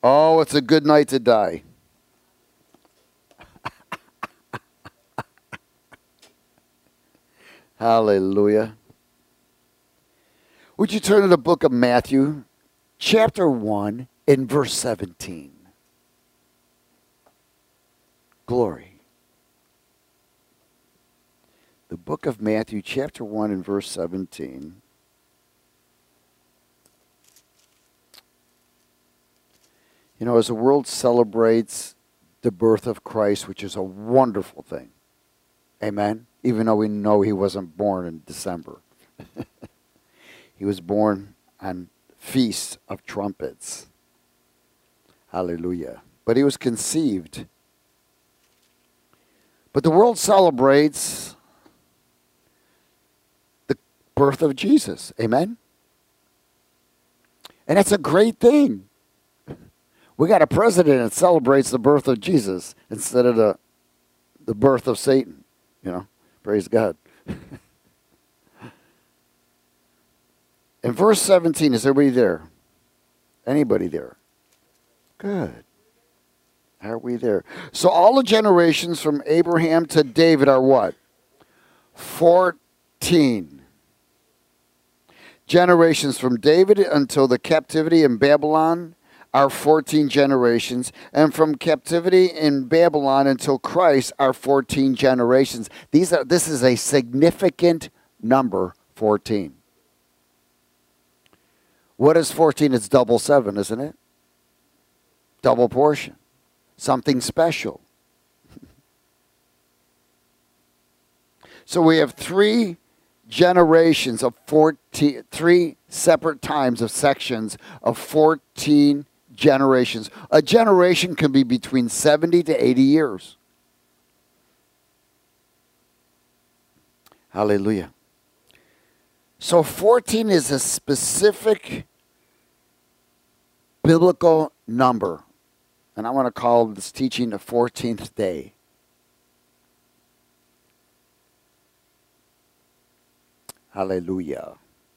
Oh, it's a good night to die. Hallelujah. Would you turn to the book of Matthew, chapter 1, and verse 17? Glory. The book of Matthew, chapter 1, and verse 17. You know, as the world celebrates the birth of Christ, which is a wonderful thing. Amen? Even though we know he wasn't born in December. He was born on Feast of Trumpets. Hallelujah. But he was conceived. But the world celebrates the birth of Jesus. Amen? And that's a great thing. We got a president that celebrates the birth of Jesus instead of the birth of Satan. You know, praise God. In verse 17, is everybody there? Anybody there? Good. Are we there? So all the generations from Abraham to David are what? 14. Generations from David until the captivity in Babylon are 14 generations. And from captivity in Babylon until Christ are 14 generations. This is a significant number, 14. What is 14? It's double 7, isn't it? Double portion. Something special. So we have 3 generations of 14, 3 separate times of sections of 14 generations. A generation can be between 70 to 80 years. Hallelujah. So 14 is a specific biblical number. And I want to call this teaching the 14th day. Hallelujah.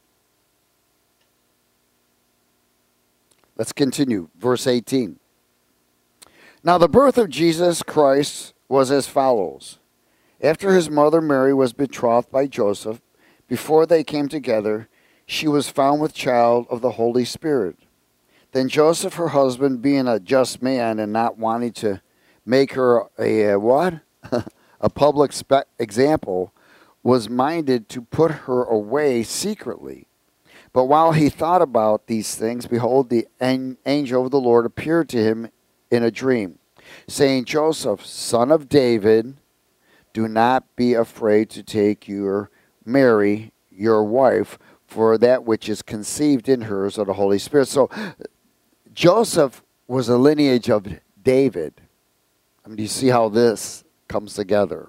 Let's continue. Verse 18. Now the birth of Jesus Christ was as follows. After his mother Mary was betrothed by Joseph, before they came together, she was found with child of the Holy Spirit. Then Joseph, her husband, being a just man and not wanting to make her a what? A public example, was minded to put her away secretly. But while he thought about these things, behold, the angel of the Lord appeared to him in a dream, saying, Joseph, son of David, do not be afraid to take Mary, your wife, for that which is conceived in her is of the Holy Spirit. So Joseph was a lineage of David. I mean, do you see how this comes together?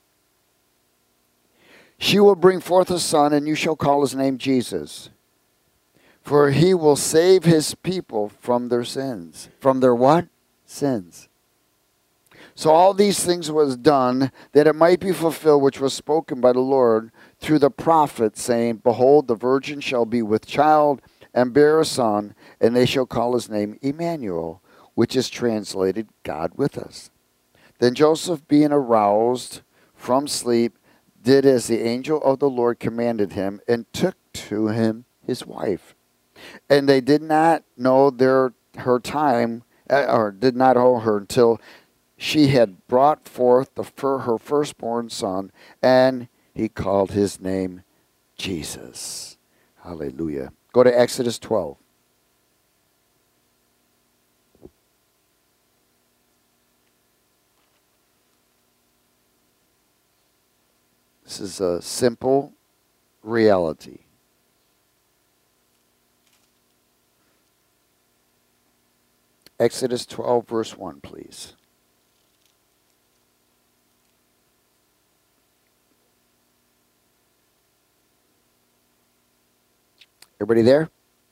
She will bring forth a son, and you shall call his name Jesus. For he will save his people from their sins. From their what? Sins. So all these things was done, that it might be fulfilled, which was spoken by the Lord through the prophet, saying, Behold, the virgin shall be with child, and bear a son, and they shall call his name Emmanuel, which is translated, God with us. Then Joseph, being aroused from sleep, did as the angel of the Lord commanded him, and took to him his wife. And they did not know her time, or did not know her until she had brought forth her firstborn son, and he called his name Jesus. Hallelujah. Go to Exodus 12. This is a simple reality. Exodus 12, verse 1, please. Everybody there?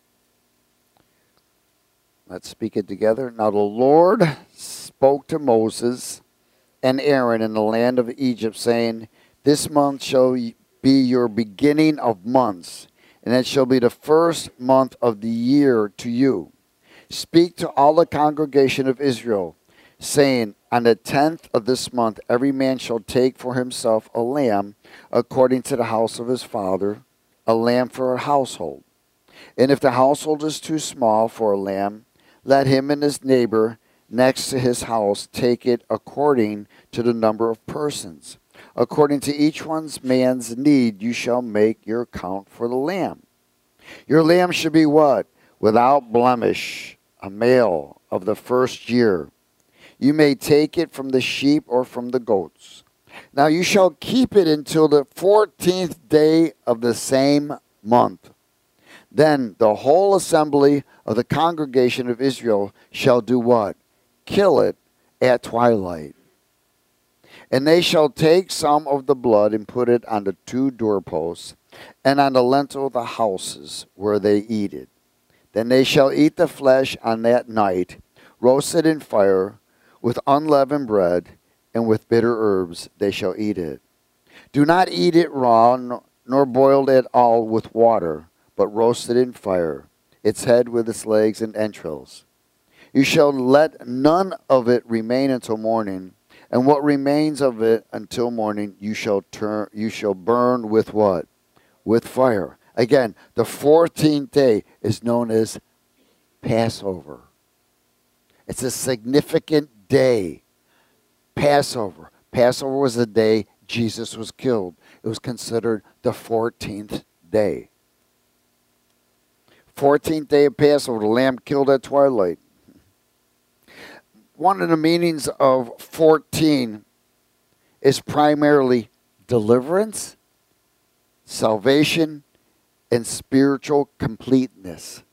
Let's speak it together. Now the Lord spoke to Moses and Aaron in the land of Egypt, saying, This month shall be your beginning of months, and it shall be the first month of the year to you. Speak to all the congregation of Israel, saying, on the 10th of this month, every man shall take for himself a lamb according to the house of his father, a lamb for a household. And if the household is too small for a lamb, let him and his neighbor next to his house take it according to the number of persons. According to each man's need, you shall make your count for the lamb. Your lamb should be what? Without blemish, a male of the first year. You may take it from the sheep or from the goats. Now you shall keep it until the 14th day of the same month. Then the whole assembly of the congregation of Israel shall do what? Kill it at twilight. And they shall take some of the blood and put it on the 2 doorposts and on the lintel of the houses where they eat it. Then they shall eat the flesh on that night, roasted in fire, with unleavened bread, and with bitter herbs they shall eat it. Do not eat it raw, nor boiled at all with water, but roasted in fire, its head with its legs and entrails. You shall let none of it remain until morning, and what remains of it until morning you shall burn with what? With fire. Again, the 14th day is known as Passover. It's a significant day. Passover. Passover was the day Jesus was killed. It was considered the 14th day. 14th day of Passover, the lamb killed at twilight. One of the meanings of 14 is primarily deliverance, salvation, and spiritual completeness.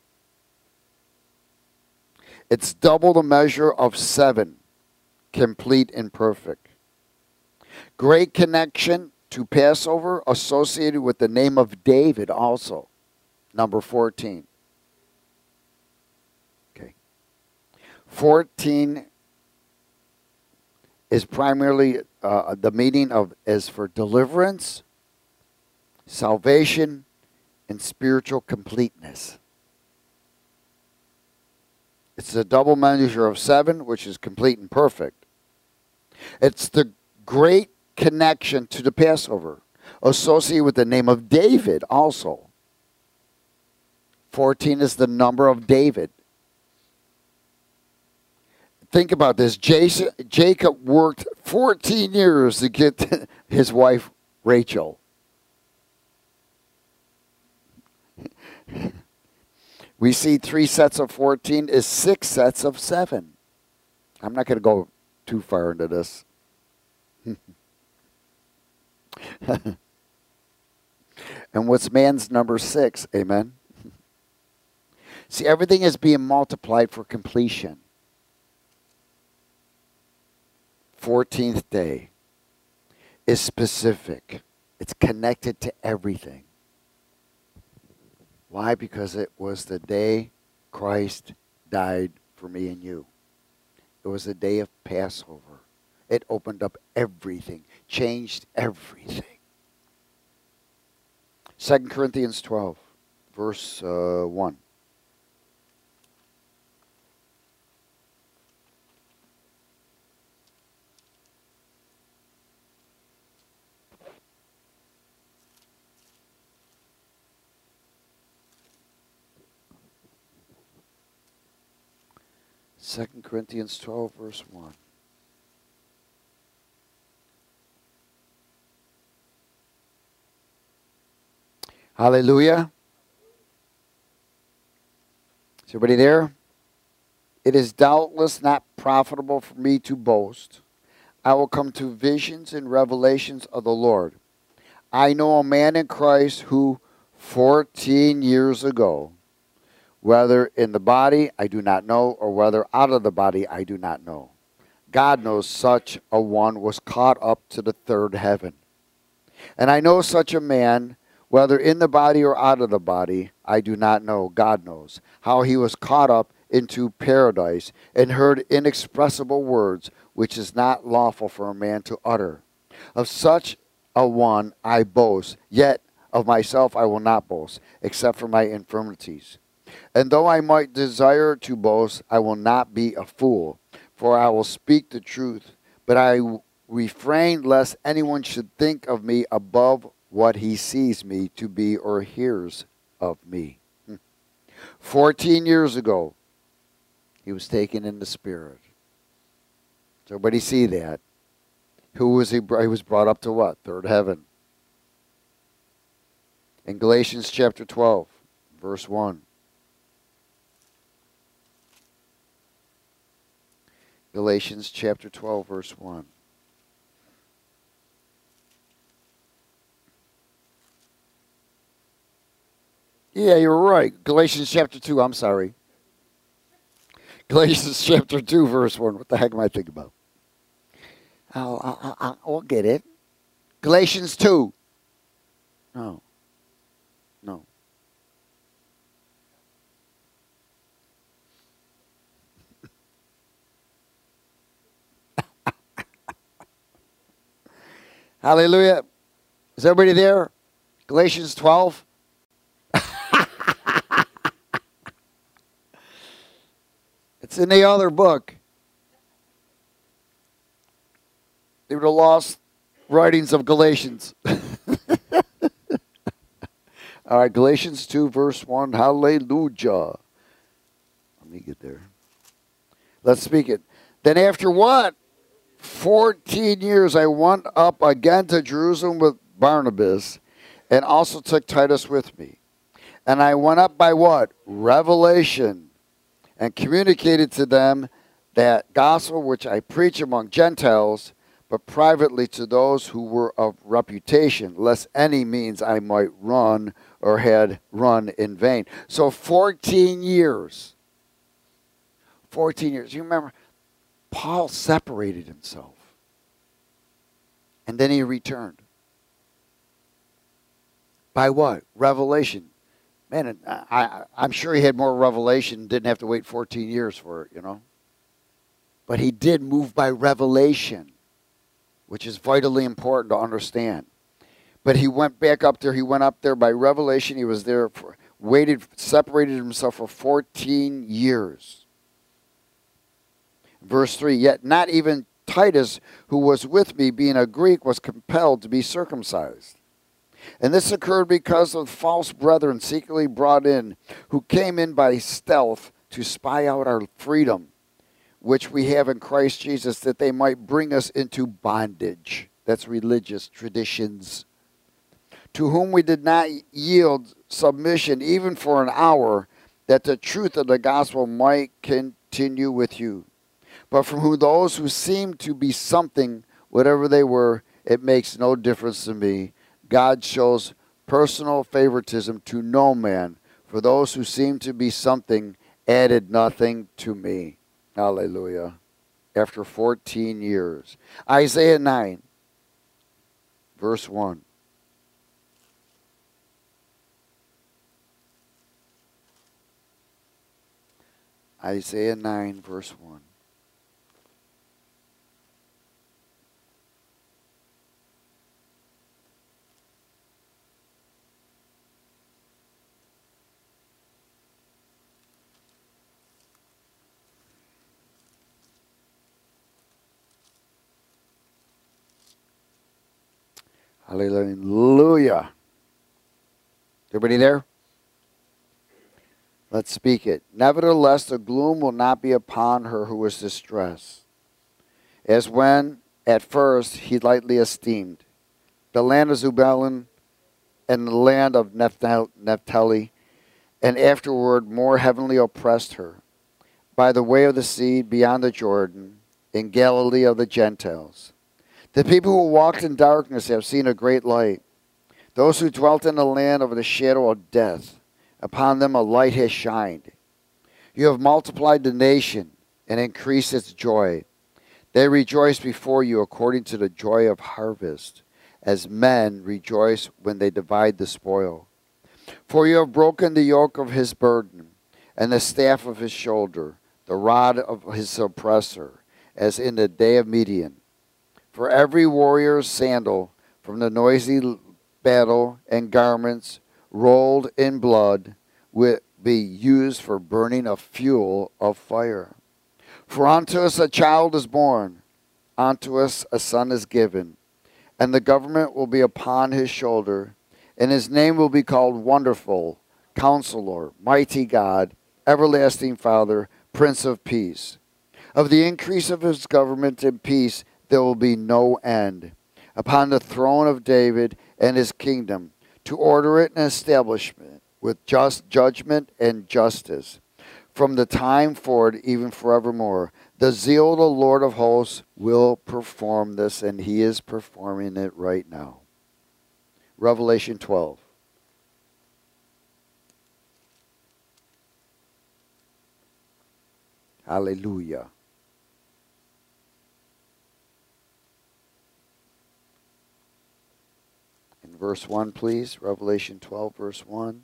It's double the measure of 7, complete and perfect. Great connection to Passover associated with the name of David also, number 14. Okay. 14 is primarily the meaning of is for deliverance, salvation, and spiritual completeness. It's the double measure of 7, which is complete and perfect. It's the great connection to the Passover, associated with the name of David also. 14 is the number of David. Think about this. Jacob worked 14 years to get his wife Rachel. We see 3 sets of 14 is 6 sets of 7. I'm not going to go too far into this. And what's man's number 6? Amen. See, everything is being multiplied for completion. 14th day is specific. It's connected to everything. Why? Because it was the day Christ died for me and you. It was the day of Passover. It opened up everything, changed everything. 2 Corinthians 12, verse 1. Second Corinthians 12, verse 1. Hallelujah. Is everybody there? It is doubtless not profitable for me to boast. I will come to visions and revelations of the Lord. I know a man in Christ who 14 years ago, whether in the body I do not know, or whether out of the body I do not know, God knows such a one was caught up to the third heaven. And I know such a man, whether in the body or out of the body, I do not know, God knows, how he was caught up into paradise and heard inexpressible words which is not lawful for a man to utter. Of such a one I boast, yet of myself I will not boast, except for my infirmities. And though I might desire to boast, I will not be a fool, for I will speak the truth. But I refrain lest anyone should think of me above what he sees me to be or hears of me. 14 years ago, he was taken in the spirit. Does everybody see that? Who was he? He was brought up to what? Third heaven. In Galatians chapter 12, verse 1. Galatians chapter 12, verse 1. Yeah, you're right. Galatians chapter 2, I'm sorry. Galatians chapter 2, verse 1. What the heck am I thinking about? I'll get it. Galatians 2. No. Hallelujah. Is everybody there? Galatians 12. It's in the other book. They were the lost writings of Galatians. All right, Galatians 2, verse 1. Hallelujah. Let me get there. Let's speak it. Then after what? 14 years I went up again to Jerusalem with Barnabas, and also took Titus with me. And I went up by what? Revelation, and communicated to them that gospel which I preach among Gentiles, but privately to those who were of reputation, lest any means I might run or had run in vain. So 14 years. 14 years. You remember, Paul separated himself. And then he returned. By what? Revelation. Man, I'm sure he had more revelation, didn't have to wait 14 years for it, you know. But he did move by revelation, which is vitally important to understand. But he went back up there. He went up there by revelation. He was there, separated himself for 14 years. Verse 3, yet not even Titus, who was with me, being a Greek, was compelled to be circumcised. And this occurred because of false brethren secretly brought in, who came in by stealth to spy out our freedom, which we have in Christ Jesus, that they might bring us into bondage. That's religious traditions. To whom we did not yield submission even for an hour, that the truth of the gospel might continue with you. But from whom those who seemed to be something, whatever they were, it makes no difference to me. God shows personal favoritism to no man. For those who seem to be something added nothing to me. Hallelujah. After 14 years. Isaiah 9, verse 1. Isaiah 9, verse 1. Hallelujah. Everybody there? Let's speak it. Nevertheless, the gloom will not be upon her who is distressed, as when at first he lightly esteemed the land of Zebulun and the land of Naphtali, and afterward more heavenly oppressed her, by the way of the sea beyond the Jordan, in Galilee of the Gentiles. The people who walked in darkness have seen a great light. Those who dwelt in the land of the shadow of death, upon them a light has shined. You have multiplied the nation and increased its joy. They rejoice before you according to the joy of harvest, as men rejoice when they divide the spoil. For you have broken the yoke of his burden, and the staff of his shoulder, the rod of his oppressor, as in the day of Midian. For every warrior's sandal from the noisy battle and garments rolled in blood be used for burning of fuel of fire. For unto us a child is born, unto us a son is given, and the government will be upon his shoulder, and his name will be called Wonderful, Counselor, Mighty God, Everlasting Father, Prince of Peace. Of the increase of his government and peace there will be no end, upon the throne of David and his kingdom, to order it and establishment with just judgment and justice, from the time forward even forevermore. The zeal of the Lord of hosts will perform this, and he is performing it right now. Revelation 12. Hallelujah. In verse 1, please. Revelation 12, verse 1.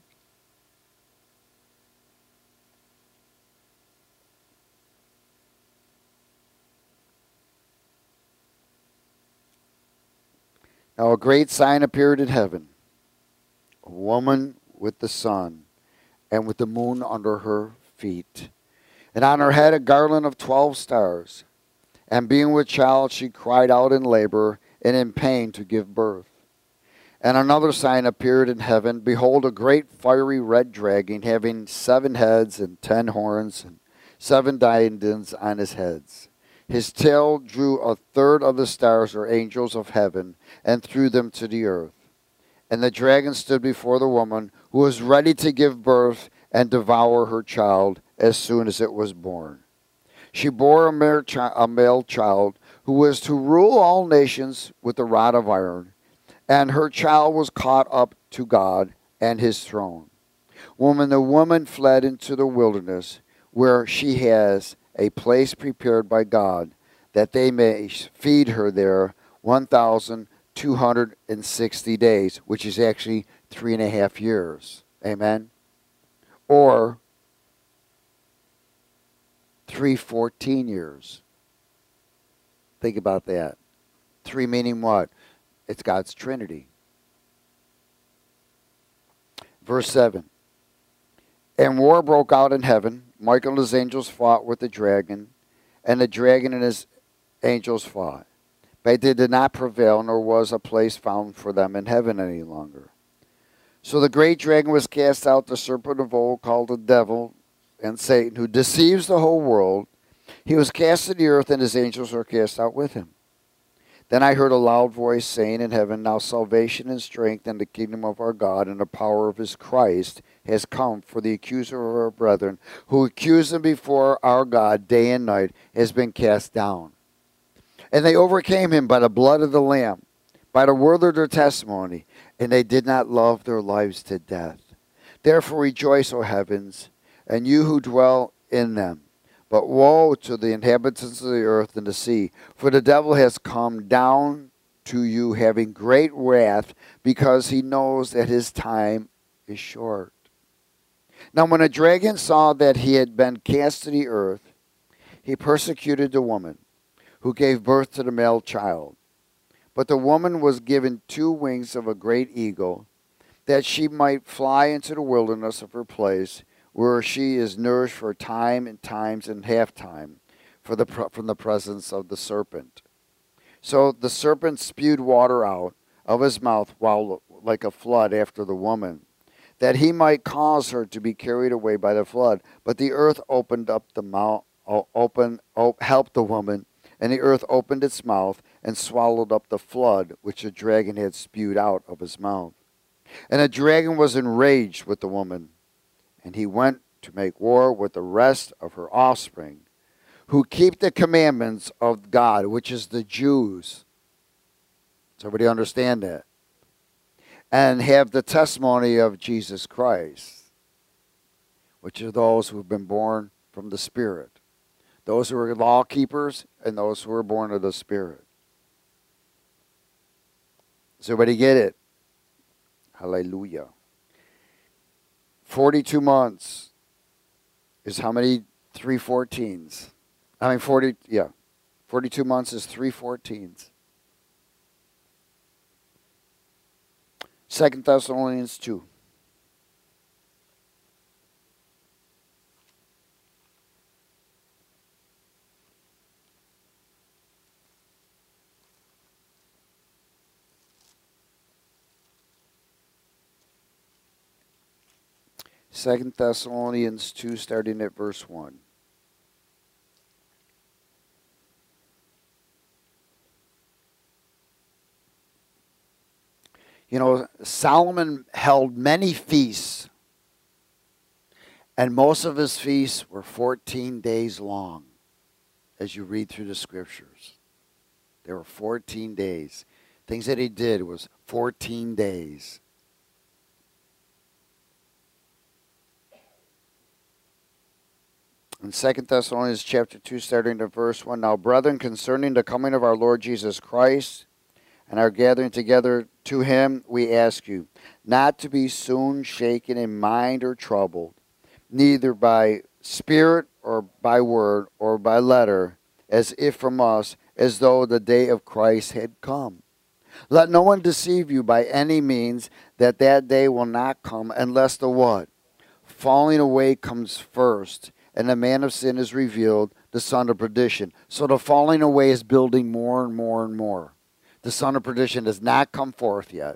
Now a great sign appeared in heaven, a woman with the sun, and with the moon under her feet, and on her head a garland of 12 stars. And being with child, she cried out in labor and in pain to give birth. And another sign appeared in heaven. Behold, a great fiery red dragon, having 7 heads and 10 horns, and 7 diadems on his heads. His tail drew a third of the stars, or angels of heaven, and threw them to the earth. And the dragon stood before the woman, who was ready to give birth and devour her child as soon as it was born. She bore a male child, who was to rule all nations with a rod of iron, and her child was caught up to God and his throne. When the woman fled into the wilderness, where she has a place prepared by God, that they may feed her there 1,260 days, which is actually 3.5 years. Amen? Or 314 years. Think about that. 3 meaning what? It's God's Trinity. Verse 7. And war broke out in heaven. Michael and his angels fought with the dragon, and the dragon and his angels fought. But they did not prevail, nor was a place found for them in heaven any longer. So the great dragon was cast out, the serpent of old, called the devil and Satan, who deceives the whole world. He was cast to the earth, and his angels were cast out with him. Then I heard a loud voice saying in heaven, Now salvation and strength and the kingdom of our God and the power of his Christ has come, for the accuser of our brethren, who accused them before our God day and night, has been cast down. And they overcame him by the blood of the Lamb, by the word of their testimony, and they did not love their lives to death. Therefore rejoice, O heavens, and you who dwell in them. But woe to the inhabitants of the earth and the sea, for the devil has come down to you having great wrath, because he knows that his time is short. Now when the dragon saw that he had been cast to the earth, he persecuted the woman, who gave birth to the male child. But the woman was given 2 wings of a great eagle, that she might fly into the wilderness of her place, where she is nourished for time and times and half time from the presence of the serpent. So the serpent spewed water out of his mouth like a flood after the woman, that he might cause her to be carried away by the flood. But the earth opened up the mouth, helped the woman, and the earth opened its mouth and swallowed up the flood which the dragon had spewed out of his mouth. And the dragon was enraged with the woman, and he went to make war with the rest of her offspring, who keep the commandments of God, which is the Jews. Does everybody understand that? And have the testimony of Jesus Christ, which are those who have been born from the Spirit. Those who are law keepers and those who are born of the Spirit. Does everybody get it? Hallelujah. 42 months is how many 3/14s? 42 months is 3/14s. 2 Thessalonians 2. 2 Thessalonians 2, starting at verse 1. You know, Solomon held many feasts, and most of his feasts were 14 days long, as you read through the scriptures. There were 14 days. Things that he did was 14 days. In 2 Thessalonians chapter 2, starting at verse 1, Now, brethren, concerning the coming of our Lord Jesus Christ and our gathering together to him, we ask you, not to be soon shaken in mind or troubled, neither by spirit or by word or by letter, as if from us, as though the day of Christ had come. Let no one deceive you by any means, that day will not come unless the what? Falling away comes first, and the man of sin is revealed, the son of perdition. So the falling away is building more and more and more. The son of perdition does not come forth yet.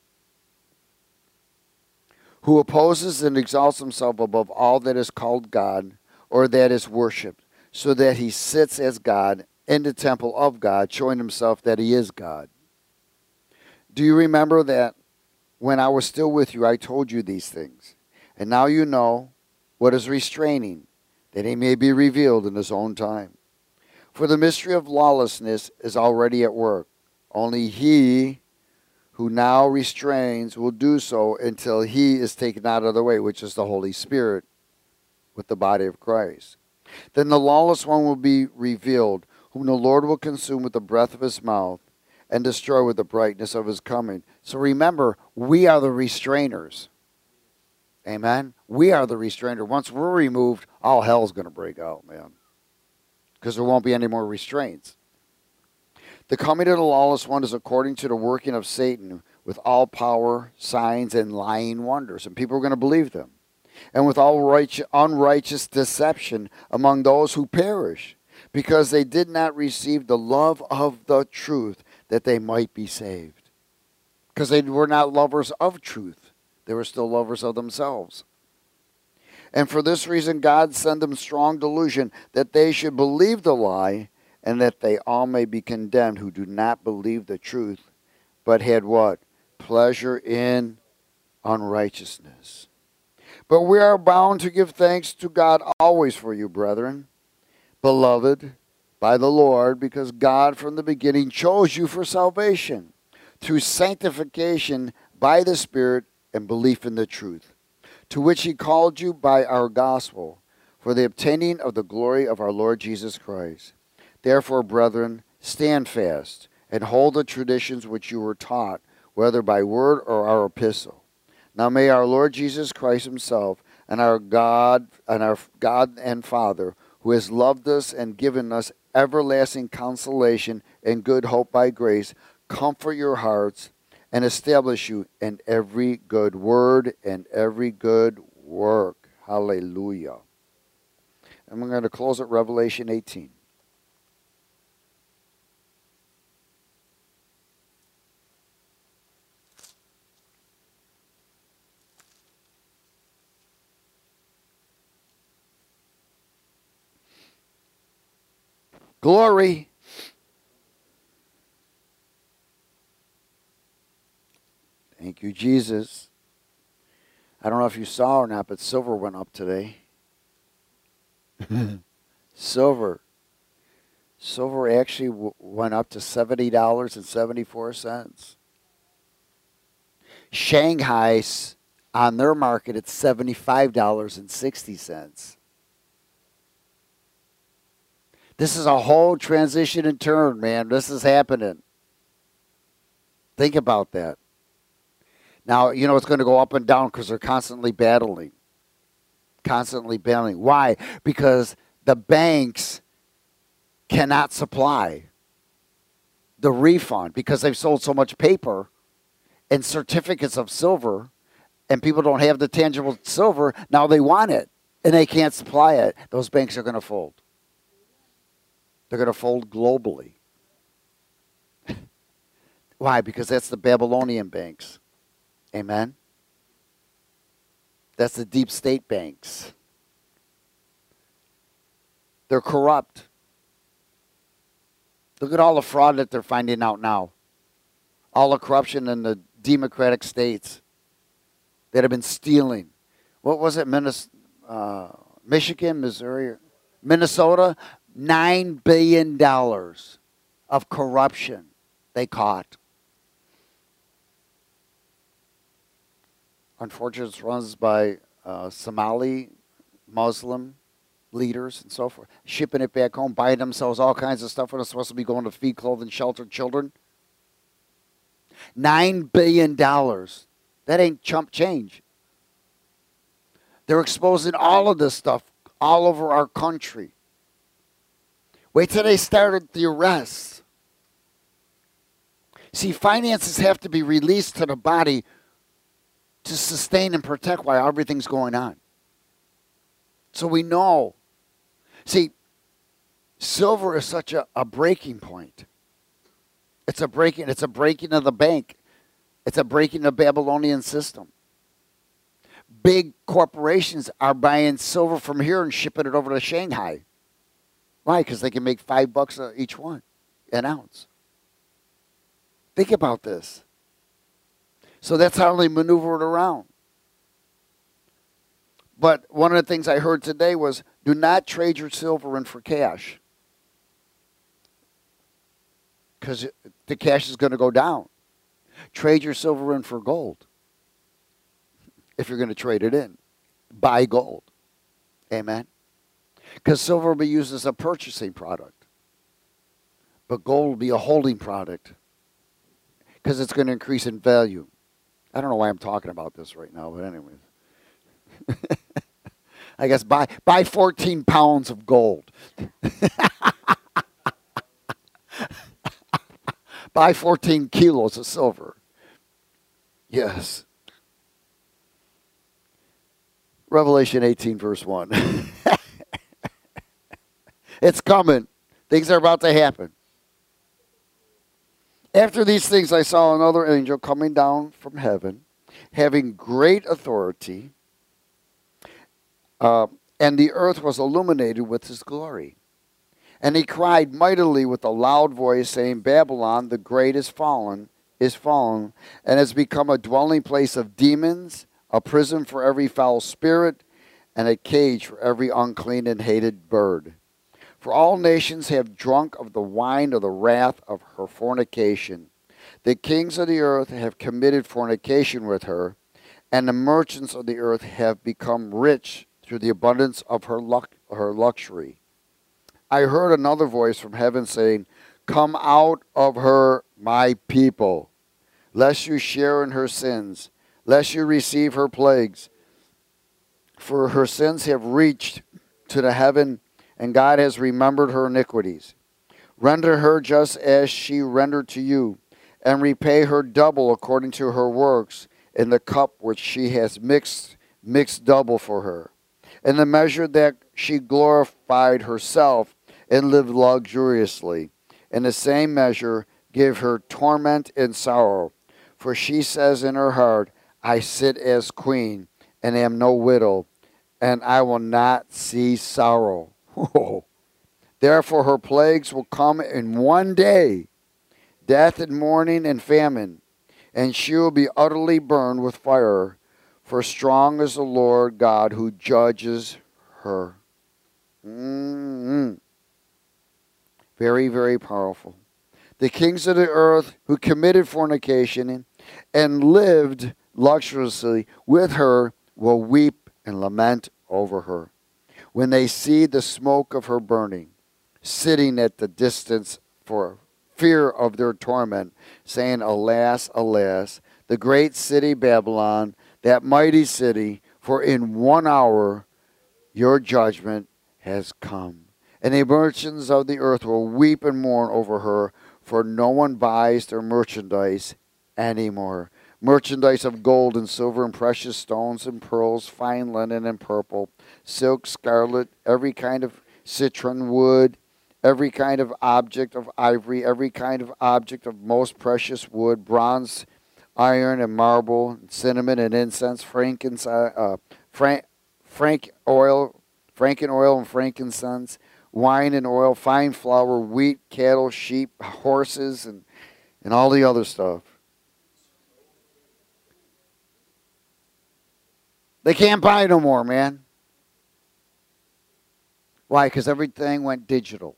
Who opposes and exalts himself above all that is called God, or that is worshipped, so that he sits as God in the temple of God, showing himself that he is God. Do you remember that when I was still with you, I told you these things? And now you know what is restraining, that he may be revealed in his own time. For the mystery of lawlessness is already at work. Only he who now restrains will do so until he is taken out of the way, which is the Holy Spirit, with the body of Christ. Then the lawless one will be revealed, whom the Lord will consume with the breath of his mouth and destroy with the brightness of his coming. So remember, we are the restrainers. Amen? We are the restrainer. Once we're removed, all hell's going to break out, man. Because there won't be any more restraints. The coming of the lawless one is according to the working of Satan, with all power, signs, and lying wonders. And people are going to believe them. And with all unrighteous deception among those who perish, because they did not receive the love of the truth, that they might be saved. Because they were not lovers of truth. They were still lovers of themselves. And for this reason God sent them strong delusion, that they should believe the lie, and that they all may be condemned who do not believe the truth, but had what? Pleasure in unrighteousness. But we are bound to give thanks to God always for you, brethren, beloved by the Lord, because God from the beginning chose you for salvation, through sanctification by the Spirit and belief in the truth, to which he called you by our gospel, for the obtaining of the glory of our Lord Jesus Christ. Therefore, brethren, stand fast, and hold the traditions which you were taught, whether by word or our epistle. Now may our Lord Jesus Christ himself, and our God and Father, who has loved us and given us everlasting consolation and good hope by grace, comfort your hearts and establish you in every good word and every good work. Hallelujah. And we're going to close at Revelation 18. Glory. Thank you, Jesus. I don't know if you saw or not, but silver went up today. Silver. Silver actually went up to $70.74. Shanghai's on their market at $75.60. This is a whole transition and turn, man. This is happening. Think about that. Now, you know it's going to go up and down because they're constantly battling. Constantly battling. Why? Because the banks cannot supply the refund because they've sold so much paper and certificates of silver, and people don't have the tangible silver. Now they want it, and they can't supply it. Those banks are going to fold. They're going to fold globally. Why? Because that's the Babylonian banks. Amen? That's the deep state banks. They're corrupt. Look at all the fraud that they're finding out now. All the corruption in the democratic states that have been stealing. What was it? Michigan, Missouri, Minnesota? $9 billion of corruption they caught. Unfortunately, it's run by Somali Muslim leaders and so forth, shipping it back home, buying themselves all kinds of stuff when it's supposed to be going to feed, clothe, and shelter children. $9 billion. That ain't chump change. They're exposing all of this stuff all over our country. Wait till they started the arrests. See, finances have to be released to the body to sustain and protect while everything's going on. So we know. See, silver is such a breaking point. It's a breaking of the bank. It's a breaking of the Babylonian system. Big corporations are buying silver from here and shipping it over to Shanghai. Why? Because they can make $5 each one, an ounce. Think about this. So that's how they maneuver it around. But one of the things I heard today was, do not trade your silver in for cash. Because the cash is going to go down. Trade your silver in for gold. If you're going to trade it in. Buy gold. Amen. Because silver will be used as a purchasing product. But gold will be a holding product. Because it's going to increase in value. I don't know why I'm talking about this right now, but anyways. I guess buy 14 pounds of gold. Buy 14 kilos of silver. Yes. Revelation 18, verse 1. It's coming. Things are about to happen. After these things, I saw another angel coming down from heaven, having great authority, and the earth was illuminated with his glory. And he cried mightily with a loud voice, saying, Babylon, the great is fallen, and has become a dwelling place of demons, a prison for every foul spirit, and a cage for every unclean and hated bird. For all nations have drunk of the wine of the wrath of her fornication. The kings of the earth have committed fornication with her, and the merchants of the earth have become rich through the abundance of her luxury. I heard another voice from heaven saying, Come out of her, my people, lest you share in her sins, lest you receive her plagues. For her sins have reached to the heaven, and God has remembered her iniquities. Render her just as she rendered to you, and repay her double according to her works in the cup which she has mixed double for her. In the measure that she glorified herself and lived luxuriously, in the same measure give her torment and sorrow. For she says in her heart, I sit as queen, and am no widow, and I will not see sorrow. Therefore her plagues will come in one day, death and mourning and famine, and she will be utterly burned with fire, for strong is the Lord God who judges her. Very, very powerful. The kings of the earth who committed fornication and lived luxuriously with her will weep and lament over her when they see the smoke of her burning, sitting at the distance for fear of their torment, saying, Alas, alas, the great city Babylon, that mighty city, for in 1 hour your judgment has come. And the merchants of the earth will weep and mourn over her, for no one buys their merchandise anymore. Merchandise of gold and silver and precious stones and pearls, fine linen and purple, silk, scarlet, every kind of citron wood, every kind of object of ivory, every kind of object of most precious wood, bronze, iron and marble, cinnamon and incense, Frank oil, Franken oil and frankincense, wine and oil, fine flour, wheat, cattle, sheep, horses, and all the other stuff. They can't buy no more, man. Why? Because everything went digital.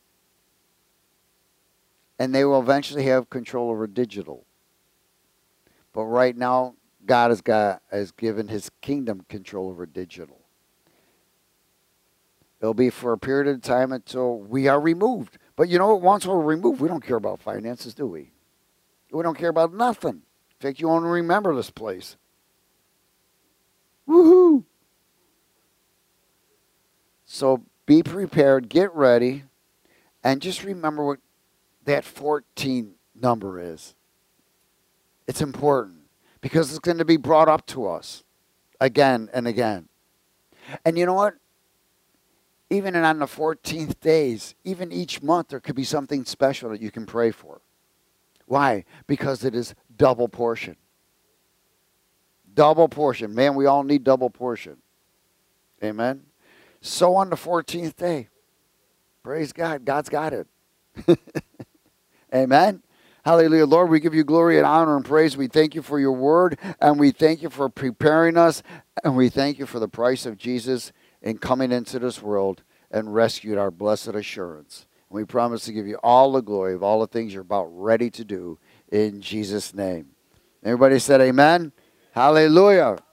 And they will eventually have control over digital. But right now, God has given his kingdom control over digital. It'll be for a period of time until we are removed. But you know what? Once we're removed, we don't care about finances, do we? We don't care about nothing. In fact, you won't remember this place. Woohoo! So be prepared, get ready, and just remember what that 14 number is. It's important because it's going to be brought up to us again and again. And you know what? Even on the 14th days, even each month, there could be something special that you can pray for. Why? Because it is double portion. Double portion. Man, we all need double portion. Amen? So on the 14th day, praise God, God's got it. Amen? Hallelujah. Lord, we give you glory and honor and praise. We thank you for your word, and we thank you for preparing us, and we thank you for the price of Jesus in coming into this world and rescued our blessed assurance. And we promise to give you all the glory of all the things you're about ready to do in Jesus' name. Everybody said amen. Hallelujah.